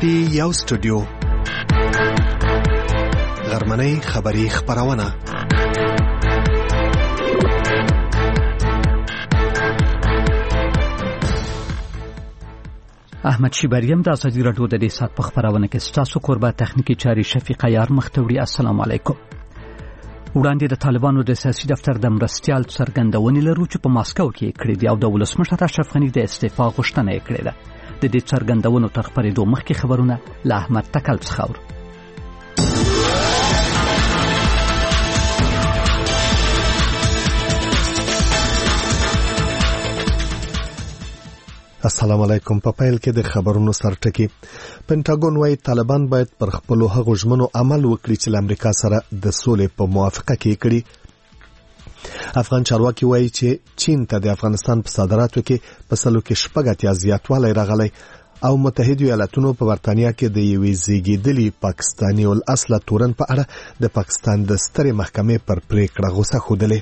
دی یو سټوډیو غرمنۍ خبری خبرونه احمد شیبریم د ازادي راډیو د دې سات په خبرونه کې ستاسو قربا تخنیکی چاري شفیقه یار مختوری. السلام علیکم. وړاندې د طالبانو د سیاسي دفتر د مرستيال څرګندونې لرو چې په ماسکو کې کړې دی او د ولسمشر اشرف غنی د استعفا غوښتنه یې کړې ده. د دې څرګندونو تر خبرېدو مخکې خبرونه له احمد تکل څخه اورو. السلام علیکم. په پیل کې د خبرونو سرټکی. پینټاګون وايي طالبان باید پر خپل هغو ژمنو عمل وکړي چې امریکا سره د سولې په موافقه کې کړي. افغان چارواکي وايي چې چین ته د افغانستان په صادراتو کې په سلو کې شپږ زیاتوالی راغلی او متحده ایالاتونو په برتانیا کې د یوې زیږیدلي پاکستاني الاصله تورن په اړه د پاکستان د سترې محکمې پر پریکړه غوسه ښودلې.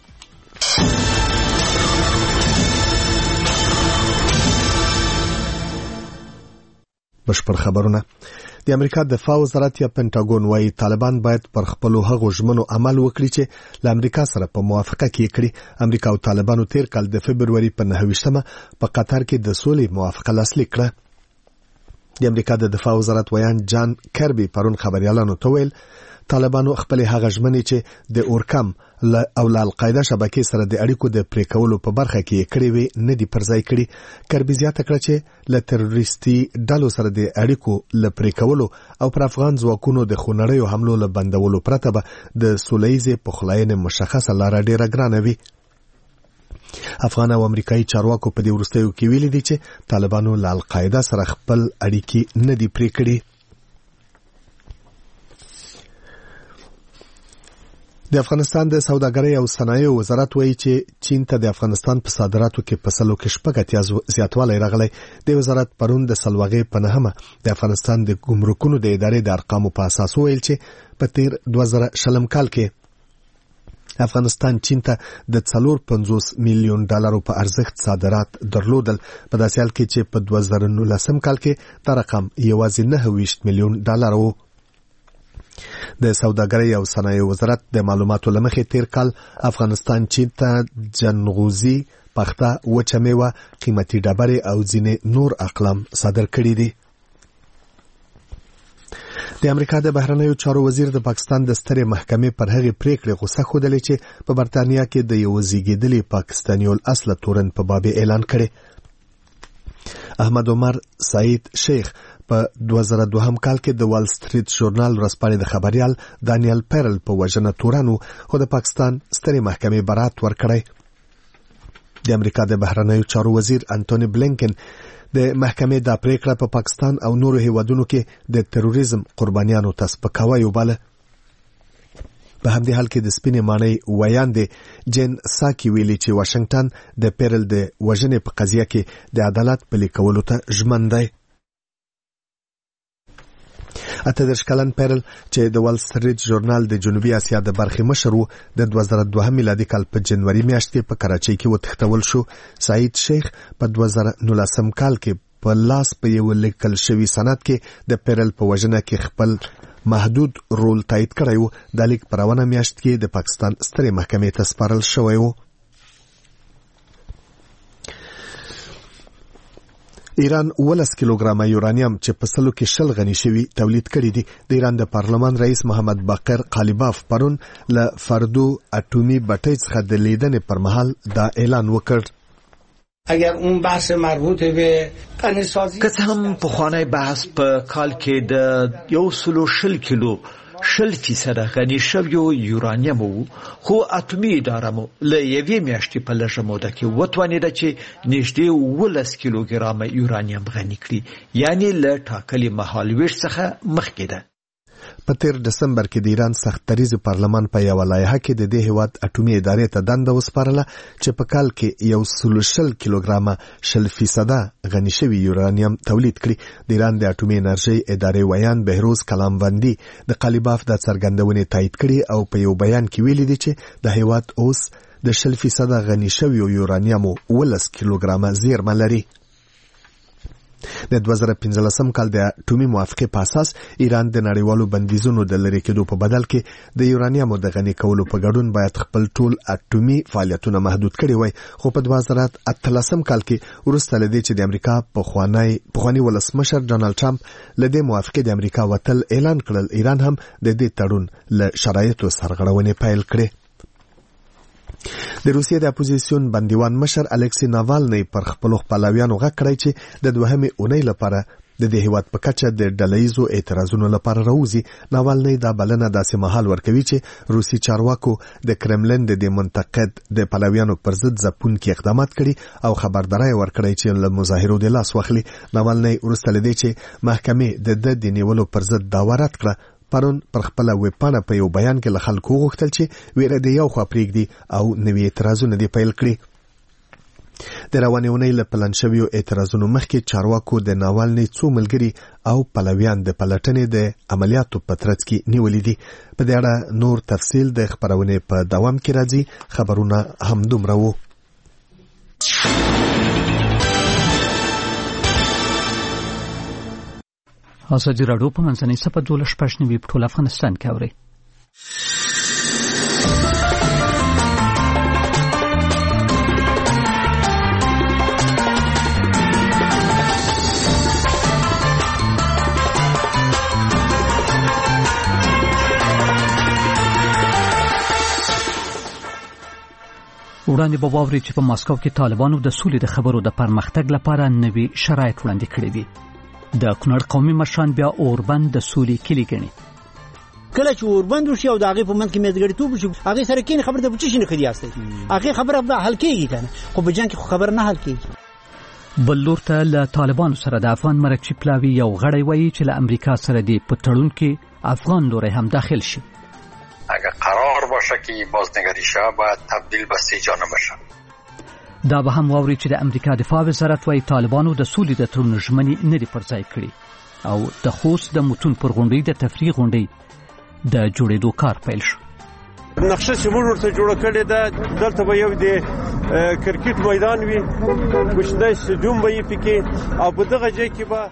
بشپړ خبرونه. د امریکا دفاع وزارت یا پینټاګون وايي طالبان باید پر خپل هغو ژمنو عمل وکړي چې له امریکا سره په موافقه کې کړي. امریکا او طالبانو تیر کال د فبرवरी په 9 په قطر کې د سولې موافقه لاسلیک کړه. د امریکا د دفاع وزارت ویان جان کربي پرون خبريالانو ته ویل طالبانو خپل هغه ژمنې چې د اورکم او القاعده شبکې سره د اړیکو د پریکولو په برخه کې کړې وي نه دي پرځای کړي. کربي زیاته کړه چې له تروریستي ډلو سره د اړیکو ل پریکولو او پر افغان ځواکونو د خونړیو حملو له بندولو پرته به د سولهییزې پخلاینې مشخصه لار ډیره ګرانه وي. افغان او امریکایي چارواکو په دې وروستیو کې ویلي دي چې طالبانو له القاعده سره خپل اړیکې نه دي پرې کړي. د افغانستان د سوداګرۍ او صنایعو وزارت وایي چې چین ته د افغانستان په صادراتو کې په سلو کې شپږ زیاتوالی راغلی. د وزارت پرون د سلوغې په 9 د افغانستان د ګمرکونو د ادارې د ارقامو په اساس ویل چې په تیر 2000 کال کې افغانستان چین ته د 450 میلیون ډالرو په ارزښت صادرات درلودل. په داسې حال کې چې په 2019 کال کې دا رقم یوازې 29 میلیون ډالر و. د سوداګرۍ او صنایعو وزارت د معلوماتو لمخې تیر کال افغانستان چین ته جنغوزي، پخته، وچه میوه، قیمتي ډبرې او ځینې نور اقلام صادر کړي دي. د امریکا د بهرنیو چارو وزیر د پاکستان د سترې محکمې پر هغې پریکړې غوسه ښودلې چې په برتانیا کې د یو زیږیدلي پاکستاني الاصله تورن په باب اعلان کړي. احمد عمر سعید شیخ په 2002 کال کې د وال سټریټ ژورنال ورځپاڼې د خبريال دانیل پیرل په وژنه تورانو خو د پاکستان سترې محکمې برات ورکړی. د امریکا د بهرنیو چارو وزیر انټونی بلینکن د محکمې د پریکړه په پاکستان او نورو هیوادونو کې د تروریزم قربانیانو ته سپکاوی وباله. په همدې حال کې د سپینې ماڼۍ ویاندې جین ساکي ویلي چې واشنگټن د پیرل د وژنې په قضیه کې د عدالت پلي کولو ته ژمن دی. 18 کلن پیرل چې د وال سټریټ ژورنال د جنوبي اسیا د برخې مشر و د 2002 میلادي کال په جنوري میاشت کې په کراچۍ کې وتښتول شو. سعید شیخ په 2019 کال کې په لاس په یو لیکل شوی سند کې د پیرل په وژنه کې خپل محدود رول تایید کړی و. د لیک پرونه میاشت کې د پاکستان سترې محکمې ته سپارل شوی و. ایران 11 کیلوګرامه یورانیم چې په سلو کې 20 غني شوی تولید کړی دی. د ایران د پارلمان رئیس محمد باقر قالیباف پرون له فردو اټومي بټۍ څخه د لیدنې پر مهال دا اعلان وکړ. اگر اون بحث مربوط به غنیسازی که هم په خوانی بحث په کال کې د 120 کیلو 0% غني شوی یورانیم وو خو اټومي اداره مو له یوې میاشتې په لږه موده کې وتوانیده چې نږدې 11 کیلوګرام یورانیم غني کړي، یعنی له ټاکلي مهالویش څخه مخکې ده. په تیر دسمبر کې د ایران سختدریز پارلمان په یو لایحه کې د دې هیواد اټومي ادارې ته دنده وسپارله چې په کال کې 120 کیلوګرامه 0% غني شوی یورانیم تولید کړي. د ایران د اټومي انرژي ادارې ویان بهروز کلاموندی د قالیباف د څرګندونې تایید کړي او په یو بیان کې ویلي دي چې د هیواد اوس د 0% غني شوی یورانیم 11 کیلوګرامه زیرمه لري. د 2015 کال د اټومي موافقې په اساس ایران د نړیوالو بندیزونو د لرې کېدو په بدل کې د یورانیم د غني کولو په ګډون باید خپل ټول اټومي فعالیتونه محدود کړي وای، خو په 2013 کال کې وروسته لدې چې د امریکا پخوانی ولسمشر ډانلډ ټرمپ لدې موافقې د امریکا وتل اعلان کړل، ایران هم د دې تړون له شرایطو سرغړونې پیل کړې. د روسیې د اپوزیسیون بندیوان مشر الکسی ناوالنی پر خپل خپلویانو غږ کړی چې د دوهمې اونۍ لپاره د دې هیواد په کچه د ډلهیزو اعتراضونو لپاره راوځي. ناوالنی دا بلنه داسې مهال ورکوي چې روسي چارواکو د کرملین د منتقد د پلویانو پر ضد ځپونکي اقدامات کړي او خبرداری ورکړی چې له مظاهرو د لاس واخلي. ناوالنی وروسته لدې چې محکمې د نیولو پر ضد دعوا رد کړه، پرون پر خپل ویبپاڼه په یو بیان کې له خلکو غوښتل چې ویره د یو خوا پرېږدي او نوي اعتراضونه دې پیل کړي. د روانې اونۍ له پلان شویو اعتراضونو مخکې چارواکو د ناوالني څو ملګري او پلویان د پلټنې د عملیاتو په ترڅ کې نیولي دي. په دې اړه نور تفصیل د خبرونې په دوام کې راځي. خبرونه همدومره وو. ازادي راډیو په منځنۍ صفحه 12 په ټول افغانستان کې اوري. وړاندې به واوري چې په ماسکو کې طالبانو د سولې د خبرو د پرمختګ لپاره نوي شرایط وړاندې کړي دي. د کونړ قومي مشران بیا اوربند د سولې کلی ګڼي. کله چې اوربند وشي او د هغې په منځ کې مېزګړیتوب وشي، هغې سره کېنې خبرې ته به څه شي نه ښه یاستئ، هغې خبره به حل کېږي که نه، خو په جنګ کې خو خبره نه حل کېږي. بل لور ته له طالبانو سره د افغان مرکچي پلاوي یو غړی وایي چې له امریکا سره دې په تړون کې افغان لوری هم داخل شي. اگر قرار باشه که بازنگری شه باید تبدیل به سیجانه بشه. دا به هم واوري چې د امریکا دفاع وزارت وايي طالبانو د سولې د تړون ژمنې نه دي پرځای کړي او د خوست د متون پر غونډۍ د تفریح غونډۍ د جوړېدو کار پیل شو. نقشه چې موږ ورته جوړه کړې ده، دلته به یو د کرکټ میدان وي، کوچنی سټیډیوم به یې پکې، او په دغه ځای کې به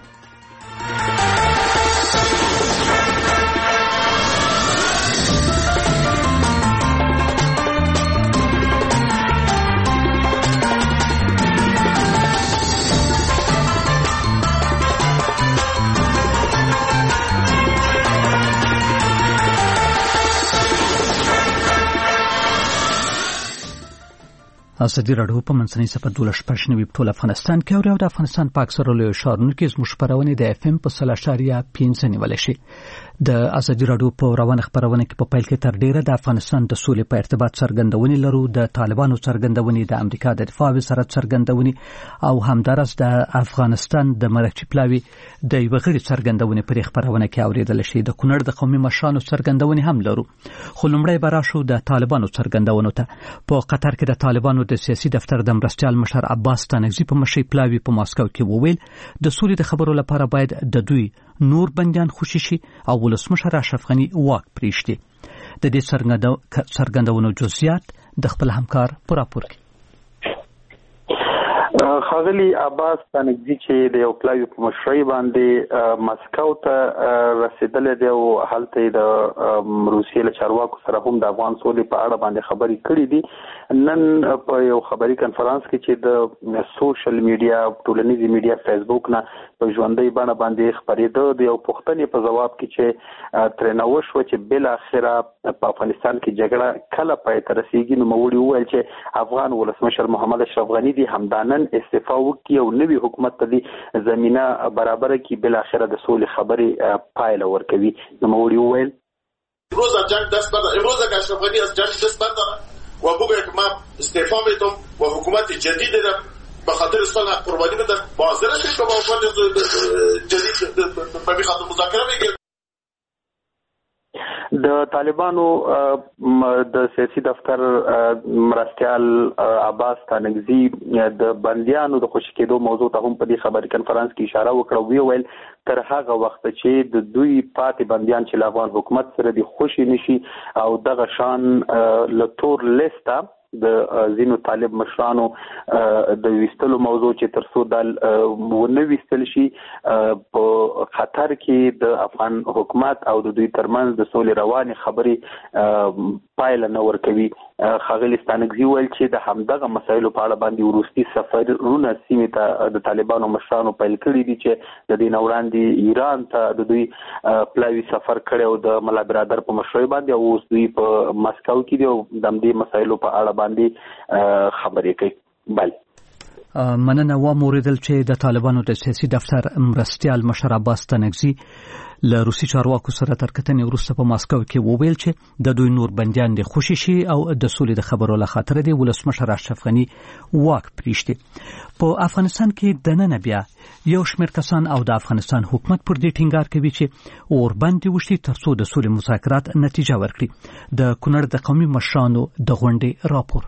ازادي راډیو په منځنۍ صفحه 12 په ټول افغانستان کې اوري او د افغانستان په اکثره لویو ښارونو کې زموږ خبرونه د اف ام په 0.5 نیول شي. د ازادي راډیو په روانه خبرونه کې په پیل کې تر ډیره د افغانستان د سولې په ارتباط څرګندونې لرو، د طالبانو څرګندونې، د امریکا د دفاع وزارت څرګندونې او همدارس د افغانستان د مرکچي پلاوي د یو غړي څرګندونې په خبرونه کې اوریدل شي. د کونړ د قومي مشرانو څرګندونې هم لرو، خو لومړی به راشو د طالبانو څرګندونو ته. په قطر کې د طالبانو د سیاسي دفتر د مرستیال مشر عباس ستانکزي په مشرۍ پلاوي په ماسکو کې وویل د سولې د خبرو لپاره باید د دوی نور بندیان خوشي شي او ولسمشر اشرف غني واک پریږدي. د دې څرګندونو جزئیات د خپل همکار په راپور کې. ښاغلي عباس ستانکزي چې د یو پلاوي په مشرۍ باندې ماسکو ته رسېدلی دی او هلته د روسیې له چارواکو سره هم د افغان سولې په اړه باندې خبرې کړې دي. نن په یو خبري کنفرانس کې چې د سوشل میډیا ټولنیزې میډیا فیسبوک نه په ژوندۍ بڼه باندې خبرېده، د یو پوښتنې په ځواب کې چې ترېنه وشوه چې بالاخره په افغانستان کې جګړه کله پای ته رسېږي، نوموړي وویل چې افغان ولسمشر محمد اشرف غني دي همدا نن استعفا وکړي او نوي حکومت ته دي زمینه برابره کړي، بالاخره د سولې خبرې پایله ورکوي. نوموړي وویل امروز از جنگ دست بردارم، امروز اگر اشرف غنی از جنگ دست بردارم و بگه که من استعفا میدم و حکومت جدید دارم به خاطر سال قربانی بدم، حاضر هستید که با حکومت جدید به خاطر مذاکره بگیریم. د طالبانو د سیاسي دفتر مرستیال عباس ستانکزي د بندیانو د خوشي کېدو موضوع ته هم په دې خبري کنفرانس کې اشاره وکړه او ویل تر هغه وخت چې د دوی پاتې بندیان چې افغان حکومت سره د خوشي نشي او دغه شان له تور لیسته د زینو طالب مشرانو د وستلو موضوع چې ترڅو د ونه وستل شي په خطر کې د افغان حکومت او د دوی ترمنځ د سولې رواني خبرې پایله نه ورکوي. ښاغلي ستانکزي ویل چې د همدغه مسایلو په اړه باندې وروستي سفرونه سیمې ته د طالبانو مشرانو پیل کړي دي چې د دې نه وړاندې ایران ته د دوی پلاوي سفر کړی او د ملا برادر په مشرۍ باندې او اوس دوی په مسکو کې دي او د همدې مسایلو په اړه باندې خبرې کوي. بله مننه. واوریدل چې د طالبانو د سیاسي دفتر مرستیال مشر عباس ستانکزي له روسي چارواکو سره تر کتنې وروسته په ماسکو کې وویل چې د دوی نور بندیان د خوشي شي او د سولې د خبرو له خاطر دی ولسمشر اشرف غني واک پریږدي. په افغانستان کې د نن بیا یو شمېر کسان او د افغانستان حکومت پر دې ټینګار کوي چې اوربند وشي ترڅو د سولې مذاکرات نتیجه ورکړي. د کونړ د قومي مشرانو د غونډې راپور.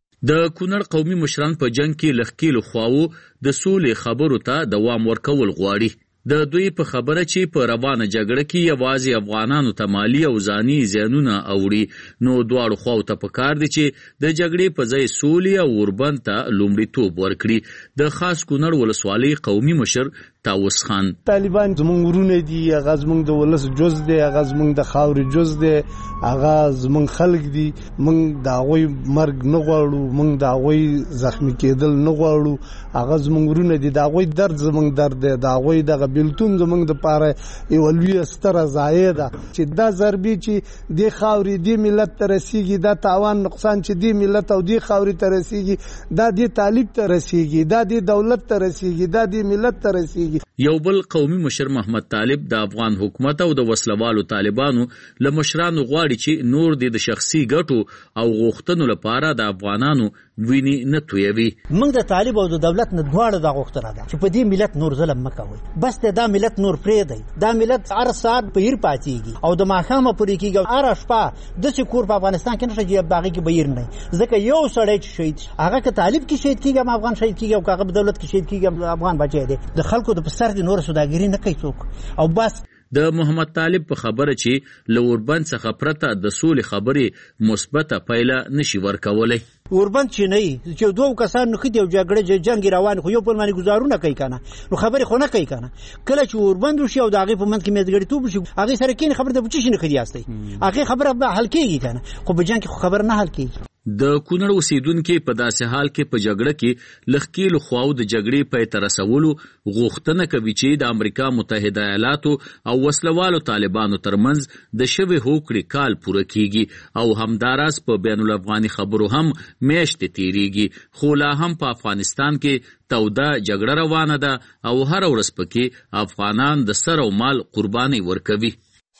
د کونړ قومي مشران په جنگ کې لخکېلو خواو د سولې خبرو ته دوام ورکول غواړي. د دوی په خبره چې په روانه جګړه کې یوازې افغانانو ته مالی او ځاني زیانونه اوړي نو دواړو خواو ته پکار دي چې د جګړې په ځای سولې او اوربند ته لومړیتوب ورکړي. د خاص کونړ ولسوالۍ قومي مشر تاوس خان: طالبان زمونږ ورونه دي، هغه زمونږ د ولس جز دی، هغه زمونږ د خاورې جز دی، هغه زمونږ خلک دي. مونږ د هغوی مرګ نه غواړو، مونږ د هغوی زخمی کېدل نه غواړو. هغه زمونږ ورونه دي، د هغوی درد زمونږ درد دی، د هغوی دغه بیلتون زمونږ دپاره یوه لویه ستره ضایع ده چې دا ضربې چې دې خاورې دې ملت ته رسېږي، دا تاوان نقصان چې دې ملت او دې خاورې ته رسېږي، دا دې طالب ته رسېږي، دا دې دولت ته رسېږي، دا دې ملت ته رسېږي. یو بل قومي مشر محمد طالب د افغان حکومت او د وسلوالو طالبانو له مشرانو غواړي چې نور د شخصي ګټو او غوښتنو لپاره د افغانانو ویني نه تویوي. موږ د طالب او د دولت نه دواړه د غوښتنه ده چې په دې ملت نور ظلم مکوئ، بس دا ملت نور پرېږدئ. دا ملت هر ساعت په هیر پاتېږي او د ماښامه پورې کېږي، هره شپه داسې کور په افغانستان کې نشته چې په هغې کې به هیر نه وي. ځکه یو سړی چې شهید هغه که طالب کې شهید کېږي هم افغان شهید کېږي او که هغه په دولت کې شهید کېږي هم افغان بچی دی. د خلکو د په سر دې نوره سوداګري نه کوي څوک او بس. د محمد طالب په خبره چې له اوربند څخه پرته د سولې خبرې مثبته پایله نشي ورکولی. اوربند چې نه وي چې دوه کسان نښتي او جګړه جنګ روان خو یو بل باندې ګزارونه کوي که نه، نو خبرې خو نه کوي که نه. کله چې اوربند وشي او د هغې په منځ کې میزګړیتوب وشي، هغې سره کښېني خبرې ته په څه شي نښتي یاستئ، هغې خبره به حل کېږي که نه، خو په جنګ کې خو خبره نه حل کېږي. د کونړ اوسیدونکي په داسې حال کې په جګړه کې لخکېلو خواو د جګړې پای ته رسولو غوښتنه کوي چې د امریکا متحده ایالاتو او وسلوالو طالبانو ترمنځ د شوې هوکړې کال پوره کیږي او همداراز په بین الافغاني خبرو هم میاشتې تیریږي، خو لا هم په افغانستان کې توده جګړه روانه ده او هر ورځ پکې افغانان د سر او مال قرباني ورکوي.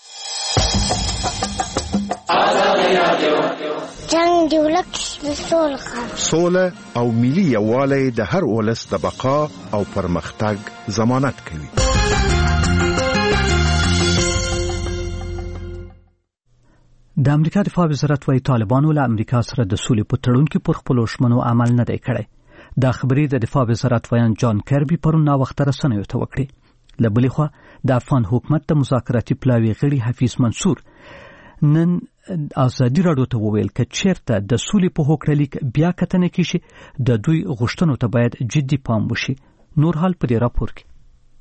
جنگ دی ولک د سوله او ملي یووالی د هر ولس د بقا او پرمختګ ضمانت کوي. د امریکا دفاع وزارت وايي طالبانو له امریکا سره د سولې په تړون کې پر خپلو ژمنو عمل نه دی کړی. دا خبرې د دفاع وزارت ویان جان کربي پرون ناوخته رسنیو ته وکړې. له بلې خوا د افغان حکومت د مذاکراتي پلاوي غړي حفیظ منصور نن ازادي راډیو ته وویل که چیرته د سولې په هوکړه لیک بیا کتنه کیږي د دوی غوښتنو ته باید جدي پام وشي. نور حال په دې راپور کې.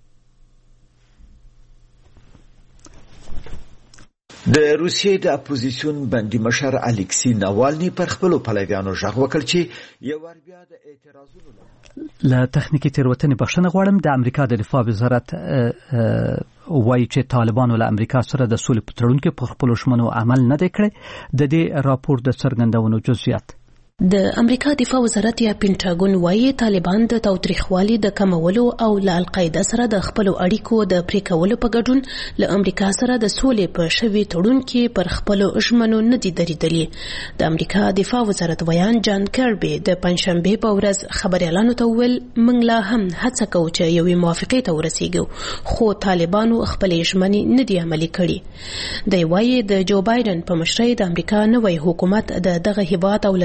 د روسیې د اپوزیسیون بندي مشر الکسی ناوالني پر خپل پلویانو ژغ وکړ چې یو ور بیا د اعتراضونو له تخنیکی تیروتنې بخښنه غواړم. د امریکا د دفاع وزارت وایي چې طالبانو له امریکا سره د سولې په تړون کې پر خپلو ژمنو عمل نه دی کړی. د دې راپور د څرګندونو جزئیات. د امریکا دفاع وزارت یا پینټاګون وايي طالبان د تاوتریخوالي د کمولو او له القاعده سره د خپل اړیکو د پریکولو په ګډون له امریکا سره د سولې په شوي تړون کې پر خپل ژمنو نه دي درېدلي. د امریکا دفاع وزارت ویان جان کربي د پنځشنبه په ورځ خبريالانو ته وویل موږ لا هم هڅه کوو چې یوې موافقې ته ورسیږو، خو طالبانو خپل ژمنې نه دي عملي کړي. د وايي د جو بایدن په مشرۍ د امریکا نوی حکومت د دغه هیواد او له طالبانو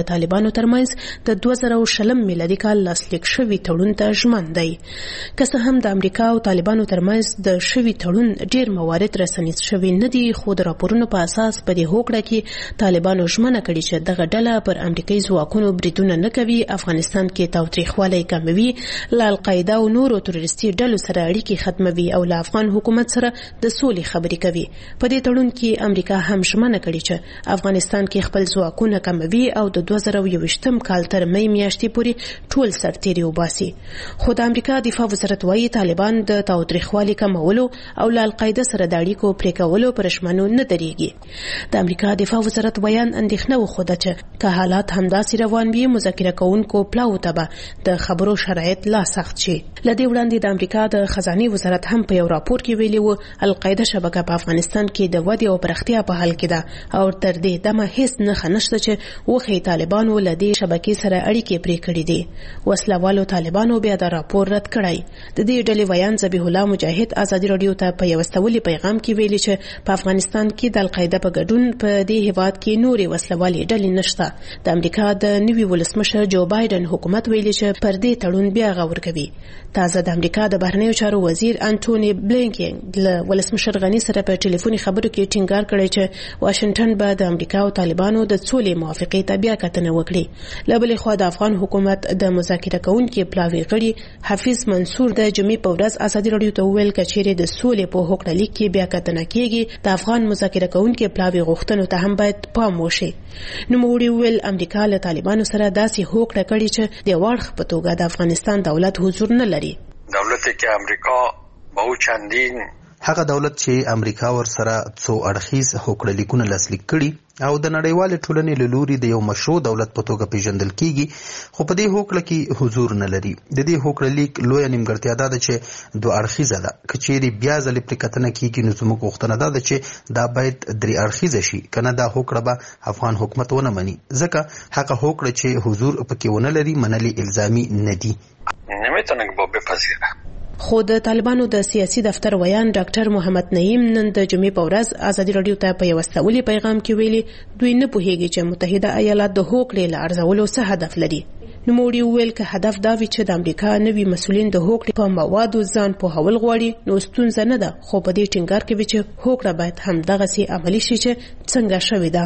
طالبانو ترمنځ د 2020 میلادي کال لاسلیک شوی تړون ته ژمن دی. که څه هم د امریکا او طالبانو ترمنځ د شوی تړون ډیر موارد رسنیز شوی نه دي، خو د راپورونو په اساس په دې هوکړه کې طالبانو ژمنه کړې چې دغه ډله پر امریکایي ځواکونو بریدونه نه کوي، افغانستان کې تاوتریخوالی کموي، له القاعده او نورو تروریستي ډلو سره اړیکې ختموي او له افغان حکومت سره د سولې خبرې کوي. په دې تړون کې امریکا هم ژمنه کړې چې افغانستان کې خپل ځواکونه کموي او د 2021 کال تر مې میاشتې پورې ټول سرتیري وباسي. خو د امریکا دفاع وزارت وايي طالبان د تاوتریخوالي کمولو او له القاعده سره د اړیکو پرې کولو پر ژمنو نه درېږي. د امریکا دفاع وزارت بیان اندېښنه وښوده چې که حالات همداسې روان وي، مذاکره کوونکو پلاو ته به د خبرو شرایط لا سخت شي. له دې وړاندې د امریکا د خزانه وزارت هم په یو راپور کې ویلي و القاعده شبکه په افغانستان کې د ودې او پراختیا په حال کې ده او تر دې دمه هیڅ نښه نشته چې وښيي طالبانو له دې شبکې سره اړیکې پرې کړې دي. وسلوالو طالبانو بیا د راپور رد کړی. د دې ډلې ویان ذبیح الله مجاهد ازادي راډیو ته په یو استولي پیغام کې ویلي چې په افغانستان کې د القاعده په ګډون په دې هیواد کې نورې وسلوالې ډلې نشته. د امریکا د نوي ولسمشر جو بایدن حکومت ویلي چې پر دې تړون بیا غور کوي. تازه د امریکا د بهرنیو چارو وزیر انټونی بلینکن له ولسمشر غنی سره په ټلیفوني خبرو کې ټینګار کړی چې واشنگټن به د امریکا او طالبانو د سولې موافقې ته بیا کتنه وکړي. له بلې خوا د افغان حکومت د مذاکره کوونکي پلاوي غړي حفیظ منصور د جمعې په ورځ ازادي راډیو ته وویل چې چیرې د سولې په هوکړه لیک کې بیا کتنه کیږي، د افغان مذاکره کوونکي پلاوي غوښتنو ته هم باید پام وشي. نوموړي وویل امریکا له طالبانو سره داسې هوکړه کړې چې د واړخ په توګه د افغانستان دولت حضور نه لري. دولت کې امریکا به چندین هغه دولت چې امریکا ور سره څو اړخیز هوکړه لیکونه لاسلیک کړي او د نړیوال ټولنې له لوري د یو مشروع دولت په توګه پیژندل کیږي، خو په دې هوکړه کې حضور نه لري. د دې هوکړه لیک لویه نیمګړتیا ده چې دوه اړخیزه ده. که چیرې بیا ځلې پرې کتنه کیږي نو زموږ غوښتنه ده چې دا باید درې اړخیزه شي، کنه دا هوکړه به افغان حکومت ونه مني، ځکه هغه هوکړه چې حضور پکې ونه لري منلې الزامي نه دي. نمیتونه به بپذیره. خو د طالبانو د سیاسي دفتر ویان ډاکټر محمد نعیم نن د جمعې په ورځ ازادي راډیو ته په یو استولي پیغام کې ویلي دوی نه پوهیږي چې متحده ایالات د هوکړې له ارزولو څه هدف لري. نوموړي وویل که هدف دا وي چې د امریکا نوي مسؤلین د هوکړې په موادو ځان پوهول غواړي نو ستونزه نه ده، خو په دې ټینګار کوي چې هوکړه باید همدغسې عملي شي چې څنګه شوې ده.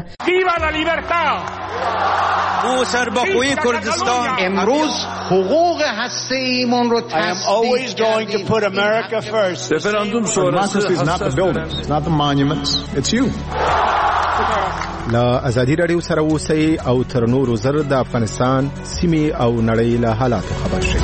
ما سرباخوی کردستان امروز حقوق هسته‌ایمون رو تصدیق رفراندوم شورای لا ازادي راډیو سره اوسئ او تر نورو زر د افغانستان سیمې او نړۍ له حالاتو خبر شئ.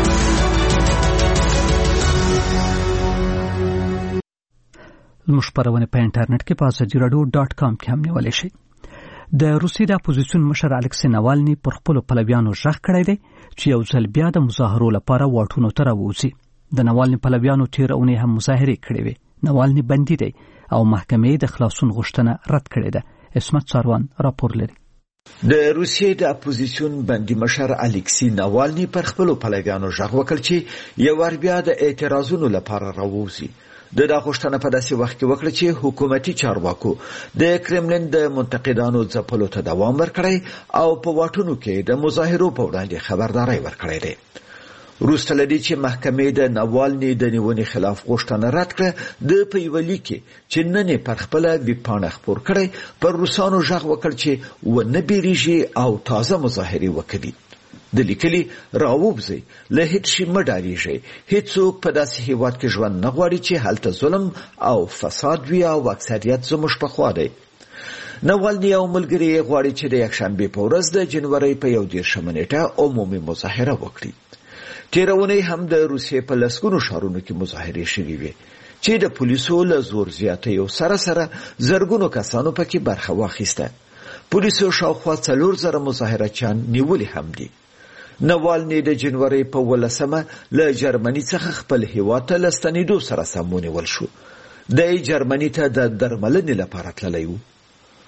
زموږ خپرونه په انټرنیټ کې په azadiaradio.com کې هم نیولی شئ. د روسیې د اپوزیسیون مشر الکسی ناوالني پر خپلو پلویانو غږ کړی دی چې یو ځل بیا د مظاهرو لپاره واټونو ته راووځي. د ناوالني پلویانو تېره اونۍ هم مظاهرې کړې وې. ناوالني بندي دی او محکمې د خلاصون غوښتنه رد کړې ده. اسمت ساروان راپور لري. د روسیې د اپوزیسیون بندي مشر الکسی ناوالني پر خپلو پلویانو غږ وکړ چې یو ور بیا د اعتراضونو لپاره راووځي. د غوښتنه په داسې وخت کې وکړه چې حکومتي چارواکو د کرملین د منتقدانو ځپلو ته دوام ورکړی او په واټونو کې د مظاهرو په وړاندې خبرداري ورکړې ده. وروسته لدې چې محکمې د ناوالني د نیونې خلاف غوښتنه رد کړه، د په یوه لیک کې چې نن یې پر خپله ویبپاڼه خپور کړی پر روسانو غږ وکړ چې ونه بیریږي او تازه مظاهرې وکړي. د لیکلي راووځي له هیڅ شي مه ډارېږئ، هیڅوک په داسې هیواد کې ژوند نه غواړي چې هلته ظلم او فساد وي او اکثریت زموږ په خوا دی. ناوالني او ملګري یې غواړي چې د یکشنبې په ورځ د جنورۍ په 21 نیټه عمومي مظاهره وکړي. تېره اونۍ هم د روسیې په لسګونو ښارونو کې مظاهرې شوې وې چې د پولیسو له زور زیاتیو سره سره زرګونو کسانو پکې برخه واخیسته. پولیسو شاوخوا 4000 مظاهرچیان نیولي هم دي. ناوالني د جنورۍ په 18 له جرمني څخه خپل هیواد ته لستنېدو سره سم ونیول شو. د جرمني ته د درملنې لپاره تللی و.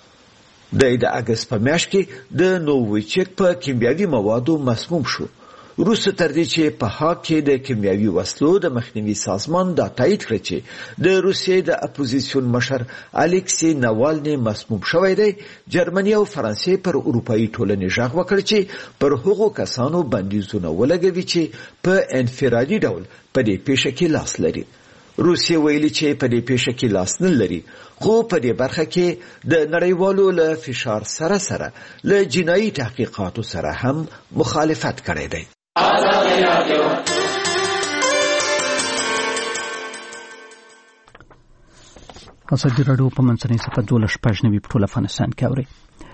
د اګست په میاشت کې د نوویچک په کیمیاوي موادو مسموم شو. وروسته تر دې چې په هاګ کې د کیمیاوي وسلو د مخنیوي سازمان دا تایید کړ چې د روسیې د اپوزیسیون مشر الکسی ناوالني مسموم شوی دی. جرمني او فرانسې پر اروپאי ټولنې ژغ وکړ چې پر هغو کسانو بندیزونه ولګوي چې په انفرادي ډول په دې پیښه کې لاس لري. روسیه ویلي چې په دې پیښه کې لاس نه لري، خو په دې برخه کې د نړیوالو له فشار سره له جنایي تحقیقاتو سره هم مخالفت کړی دی. ازادي راډیو په منځنۍ صفحه 12 په ټول افغانستان کې اوري.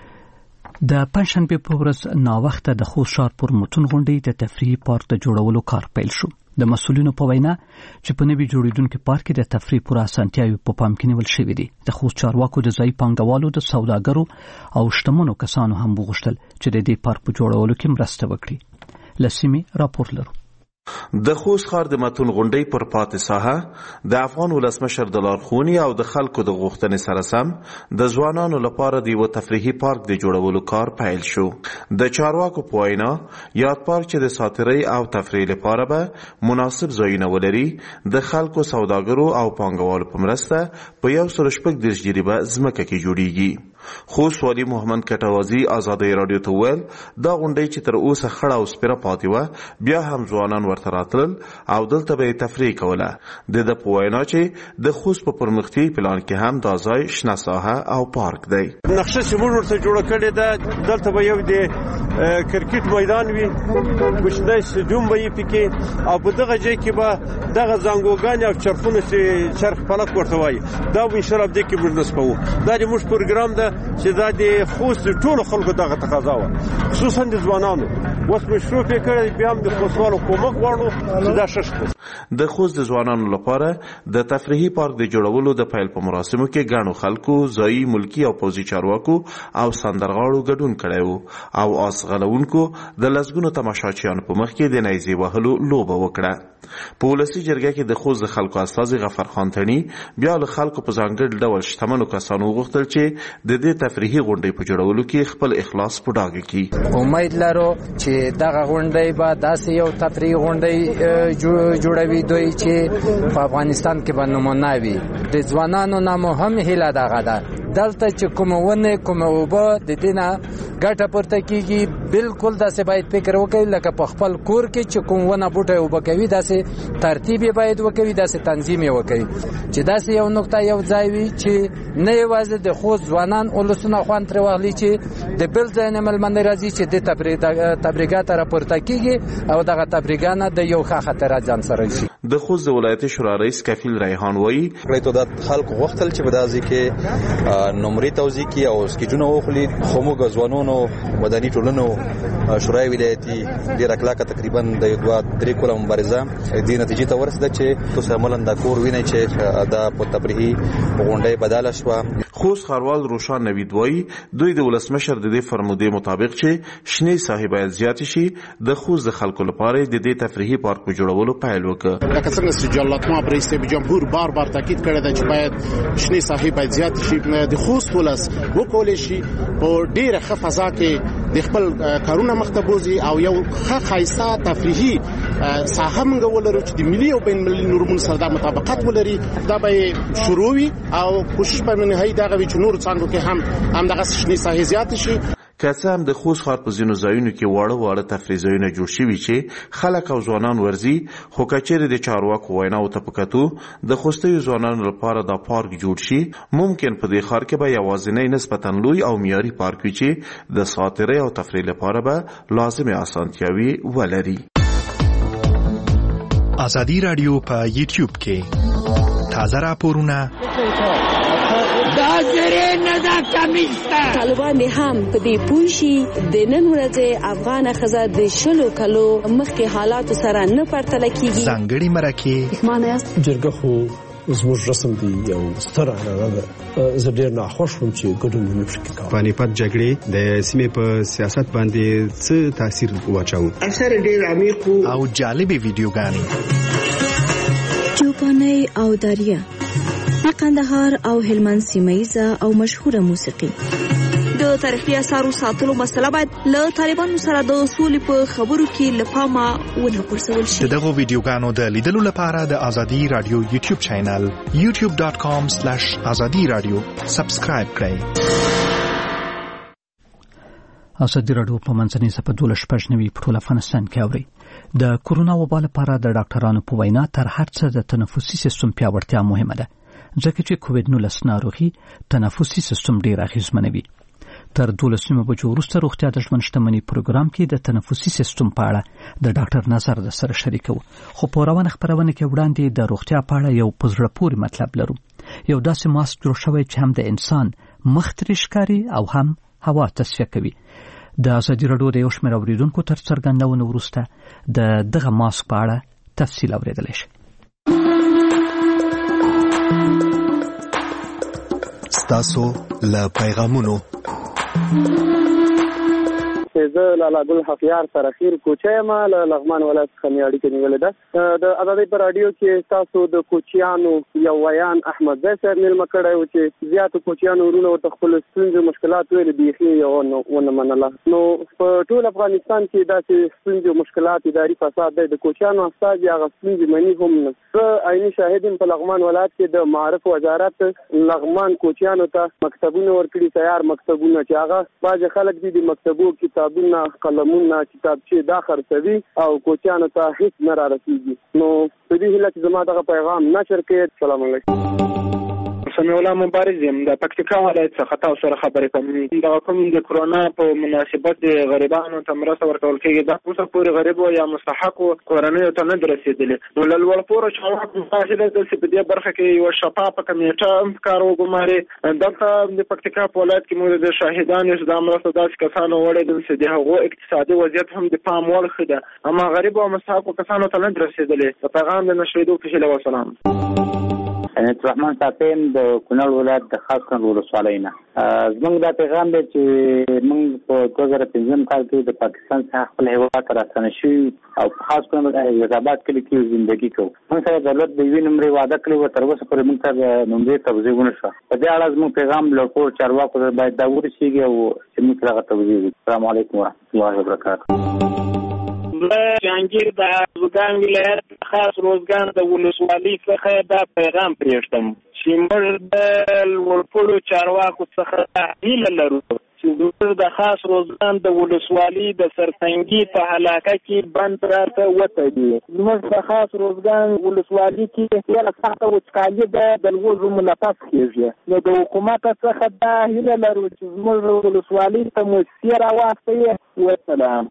د پنځشنبه په ورځ ناوخته د خوست ښار پر متون غونډې د تفریحي پارک د جوړولو کار پیل شو. د مسؤلینو په وینا چې په نوي جوړیدونکو پارک کې د تفریح پوره اسانتیاوې په پام کې نیول شوې دي. د خوست چارواکو د ځای پانګوالو، د سوداګرو او شتمنو کسانو هم وغوښتل چې د دې پارک په جوړولو کې مرسته وکړي. لسیمه راپور لرو. د خوست ښار د متون غونډې پر پاتې ساحه د افغان ولسمشر د لارښوونې او د خلکو د غوښتنې سره سم د ځوانانو لپاره د یو تفریحي پارک د جوړولو کار پیل شو. د چارواکو په وینا یاد پارک چې د ساتیرۍ او تفریح لپاره به مناسب ځایونه ولري، د خلکو، سوداګرو او پانګوالو په مرسته په 140 جریبه ځمکه کې جوړیږي. خوست والي محمد کټوازی ازادي رادیو ته ویل دا غونډې چې تر اوسه خړه او سپیره پاتې وه بیا هم ځوانان ورته راتلل او دلته به تفریح کوله. د په وینا چې د خوست په پرمختیايي پلان کې هم دا ځای شنه ساحه او پارک دی. نقشه چې موږ ورته جوړه کړې ده دلته به یو د کرکټ میدان وي، کوچنی سټیډیوم به یې پکې او په دغه ځای کې به دغه زنګوګانې او چرخونه چې چرخ فلک ورته وایي دا به انشاءالله دې کې موږ نصبوو. دا د موږ پروګرام ده چې دا د خوست ټولو خلکو دغه تقاضا وه، خصوصا د ځوانانو. اوس مشروع یې کړی، بیا هم د خوستوالو کومک غواړو چې دا ښه شي. د خوست د ځوانانو لپاره د تفریحي پارک د جوړولو د پیل په مراسمو کې ګڼو خلکو، ځایي، ملکي او پوځي چارواکو او سندرغاړو ګډون کړی و او آس غلونکو د لسګونو تماشاچیانو په مخ کې د نیزې وهلو لوبه وکړه. په ولسي جرګه کې د خوست د خلکو استازي غفر خان تڼي بیا له خلکو په ځانګړي ډول شتمنو کسانو وغوښتل چې د دې تفریحي غونډې په جوړولو کې خپل اخلاص په ډاګه کړي. امید لرو چې دغه غونډې به داسې یو تفریحي غونډې جوړوي دوی چې په افغانستان کې به نمونه وي. د ځوانانو نه مو هم هیله دغه ده دلته چې کوم ونه کوم اوبه د دې نه ګټه پورته کیږي، بالکل داسې باید فکر وکړي لکه په خپل کور کې چې کوم ونه بوټی اوبه کوي داسې ترتیب یې باید وکړي، داسې تنظیم یې وکړي چې داسې یو نقطه یو ځای وي چې نه یوازې د خوست ځوانان ولسونه خوند ترې واخلي چې د بل ځای نه مېلمانه راځي چې د تبریګا ته راپورته کیږي او دغه تبریګا نه د یو ښه خطره ځان سره شي. د خوست د ولایتي شورا رئیس کفیل ریحان وایي د خلکو غوښتل چې په داسې کې نمرې توزیع کی او سکیجونه وخلی خو موږ ځوانانو مدني ټولنو شورای ولایتي ډیر کلاکه تقریبا د 2-3 کاله مبارزه د نتیجې ته ورسېده چې تاسو عملاً د کور وینئ چې دا په تفریحي غونډې بدله شوه. خوست ښاروال روشان نوید وایي دوی د ولسمشر د دې فرمودې مطابق چې شنې ساحې باید زیاتې شي د خوست د خلکو لپاره د دې تفریحي پارک په جوړولو پیل وکړ. لکه څنګه چې جلالتمآب رئیس جمهور بار تاکید کړی دی چې باید شنې ساحې باید زیاتې شي. د خوست ولس وکولای شي په ډیره ښه فضا کې د خپل کارونه مخ ته بوزي او یو ښه ښایسته تفریحي ساحه موږ ولرو چې د ملي او بین المللي نورمونو سره د مطابقت ولري. دا به شروع وي او کوشش به نهایي دغه وي چې نور څانګو کې هم دغه شنې ساحې زیاتې شي. که څه هم د خوست ښار په ځینو ځایونو کې واړه تفریح ځایونه جوړ شوي چې خلک او ځوانان ورځي، خو که چیرې د چارواکو ویناو ته په کتو د خوستیو ځوانانو لپاره دا پارک جوړ شي، ممکن په دې ښار کې به یوازینی نسبتاً لوی او معیاري پارک وي چې د ساتیرۍ او تفریح لپاره به لازمې اسانتیاوې ولري. ازادي راډیو په یوټیوب کې تازه راپورونه طالبان هم په دې پوه شي د نن ورځې افغان ښځه د 20 کلو مخکې حالاتو سره نه پرتله کیږي. ځانګړي مرکې معنی جرګه خو زموږ رسم دی یو ستر عنعنه ده. زه ډېر ناخوښ وم چې ګډون مې پکې کاوه. پانیپت جګړې د سیمې په سیاست باندې څه تاثیر واچاوه؟ اثر ډېر عمیق او جالبې ویډیوګانې چوپانۍ او دریا د قندهار او هلمند سیمه ییزه او مشهوره موسیقي د د تاریخي اثارو ساتلو مسله باید له طالبانو سره د سولې په خبرو کې له پامه ونه غورځول شي. دغه ویډیوګانو د لیدلو لپاره د ازادي رادیو یوټیوب چینل youtube.com/azadi-radio سبسکرایب کړئ. ازادي رادیو په منځنۍ سپه 12 په ټول افغانستان کې اوري. د کورونا وبا لپاره د ډاکټرانو په وینا تر هر څه د تنفسي سیستم پیاوړتیا مهمه ده، ځکه چې کووډ-19 ناروغي تنفسي سیستم ډیر اغیزمنوي. تر 12 بجو وروسته روغتیا د ژوند شتمنۍ پروګرام کې د تنفسي سیستم په اړه د ډاکټر نظر د سره شریکو. خو په روانه خبرونه کې وړاندې د روغتیا په اړه یو پزړه پورې مطلب لرو. یو داسې ماسک جوړ شوی چې هم د انسان مخ ترې ښکاري او هم هوا تصفیه کوي. د ازادي رادیو د یو شمېر اوریدونکو تر څرګندونې وروسته د دغه ماسک په اړه تفصیل اوریدلی شي. ستاسو له پیغامونو زه لالا ګل حفیار سره خیر کوچیم له لغمان ولایت څخه مې اړیکه نیولې ده. د ازادۍ په راډیو کې تاسو د کوچیانو یو ویان احمد زی صاحب مېلمه کړی و چې زیاتو کوچیانو ورونه ورته خپل ستونزې مشکلات ویلې بیخي یې ونه منله. نو په ټول افغانستان کې داسې ستونزې او مشکلات اداري فساد دی، د کوچیانو استازي هغه ستونزې مني هم نه. زه عیني شاهد یم په لغمان ولایت کې د معارف وزارت لغمان کوچیانو ته مکتبونه ورکړي، تیار مکتبونه چې هغه بعضې خلک دي د مکتبو کتابونه قلمونه کتابچې دا خرڅوي او کوچیانو ته هیڅ نه را رسیږي. نو په دې هیله چې زما دغه پیغام نشر کړئ. السلام علیکم. سمیع الله مبارز یم د پکتیکا ولایت څخه تاسو سره خبرې کوم. دا کوم د کرونا په مناسبت د غریبانو ته مرسته ورکول کېږي، دا اوسه پورې غریب یا مستحق کورنیو ته نه رسیدلې. نو له لوړ پوړو چارواکو متاثره دي چې په دې برخه کې یو شفافه کمیټه کار وګماري. دلته د پکتیکا په ولایت کې موږ د شاهدانو چې د مرسته داسې کسانو وړي دي چې د هغو اقتصادي وضعیت هم د پام وړ ده، اما غریب او مستحق کسانو ته نه رسیدلې. په پیغام د نشریدو په هیله وسلام. رحمان صاحب د کونړ ولایت د خاص کونړ ولسوالۍ نه زموږ دا پیغام دی چې موږ په 2015 کال کې د پاکستان څخه خپل هیواد ته راستنه شوي او په خاص کونړ حیدرآباد کلي کې ژوندګي کوو. موږ سره دولت د یوې نمرې وعده کړې وه، تر اوسه پورې موږ ته د نمرې توضیح ونه شوه. په دې اړه زموږ پیغام له ټولو چارواکو سره باید دا ورسېږي او چې موږ ته هغه توضیح وکړي. السلام علیکم ورحمة الله وبرکاته. جهانگیر د روزګان ولایت خاص روزګان د ولسوالۍ څخه دا پیغام پرېږدم چې موږ د لوړپوړو چارواکو څخه هیله لرو چې موږ د خاص روزګان د ولسوالۍ د سرسنګي په علاقه کې بند راته وتړي. موږ د خاص روزګان ولسوالۍ کې ډېره سخته وچکالي ده، د لوږو ملاتړ کېږي. نو د حکومت څخه دا هیله لرو چې موږ ولسوالۍ ته موسسې راواستوي. والسلام.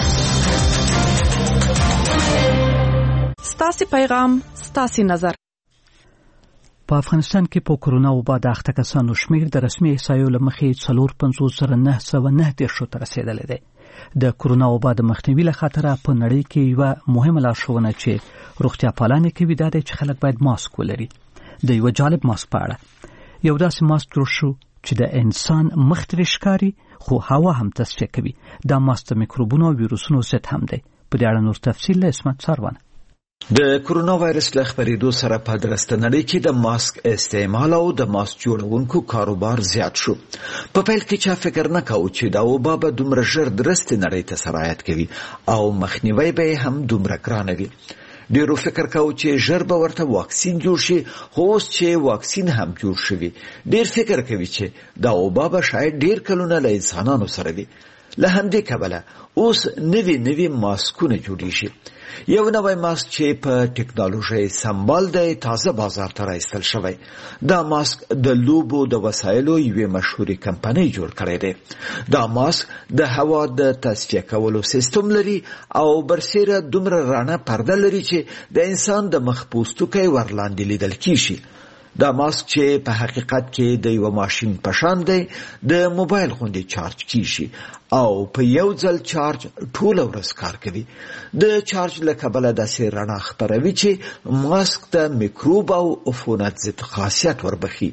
ستاسي پیغام ستاسي نظر. په افغانستان کې په کورونا وبا د اخته کسانو شمېر د رسمي احصایو له مخې 459,909 ته رسیدلی دی. د کورونا وبا د مخنیوي له خاطره په نړۍ کې یوه مهمه لارښوونه چې روغتیا پالانې کوي دا دی چې خلک باید ماسک ولري. د یوه جالب ماسک په اړه یو داسې ماسک جوړ شو چې د انسان مخ ترې ښکاري خو هوا هم تصفیه کوي. دا ماسک د میکروبونو او ویروسونو ضد هم دی. په دې اړه نور تفصیل له اسمت ساروان. د کورونا وایرس له خپرېدو سره په درسته نړۍ کې د ماسک استعمال او د ماسک جوړونکو کاروبار زیات شو. په پیل کې چا فکر نه کاوه چې دا وبا به دومره ژر درسته نړۍ ته سرایت کوي او مخنیوی به هم دومره ګران وي. ډیرو فکر کاوه چې ژر به ورته واکسین جوړ شي، خو اوس چې واکسین هم جوړ شوی ډیر فکر کوي چې دا وبا به شاید ډیر کلونه له انسانانو سره وي. له همدې کبله اوس نوي ماسکونه جوړیږي. یو نوی ماسک چې په ټکنالوژي سمبال دی تازه بازار ته راایستل شوی. دا ماسک د لوبو د وسایلو یوې مشهورې کمپنۍ جوړ کړی دی. دا ماسک د هوا د تصفیه کولو سیستم لري او برسیره دومره رڼه پرده لري چې د انسان د مخ پوستکی ورلاندې لیدل کیږي. دا ماسک چې په حقیقت کې د یو ماشین په شان دی د موبایل غوندې چارج کیږي او په یو ځل چارج ټول ورځ کار کوي. د چارج له کبله داسې رڼا خپروي چې ماسک ته میکروب او عفونت ضد خاصیت وربخي.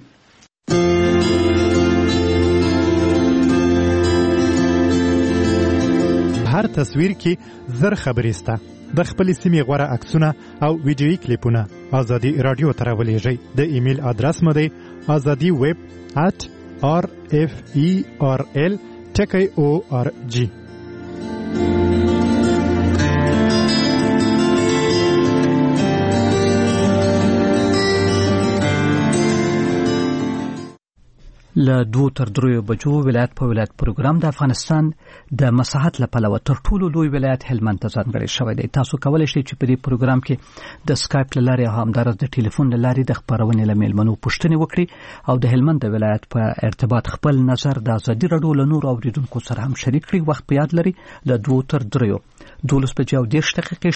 هر تصویر کې زر خبرې سته. د خپل سیمې غوره عکسونه او ویډیویي کلیپونه ازادي رادیو ته راولېږئ. د ایمیل ادرس مو دی azadiweb@azadi.radio RFERL.org. له 2 تر 3 بجو ولایت په ولایت پروګرام د افغانستان د مساحت لپاره تر ټولو لوی ولایت هلمند ته ځانګړی شوی دی. تاسو کولی شئ چې په دې پروګرام کې د سکایپ له لارې او همدارس د ټلیفون له لارې د خبرونې له میلمنو پوښتنې وکړئ او د هلمند د ولایت په ارتباط خپل نظر د ازادي راډیو له نورو اوریدونکو سره هم شریک کړئ. وخت په یاد لرئ له 2 تر 3 12:10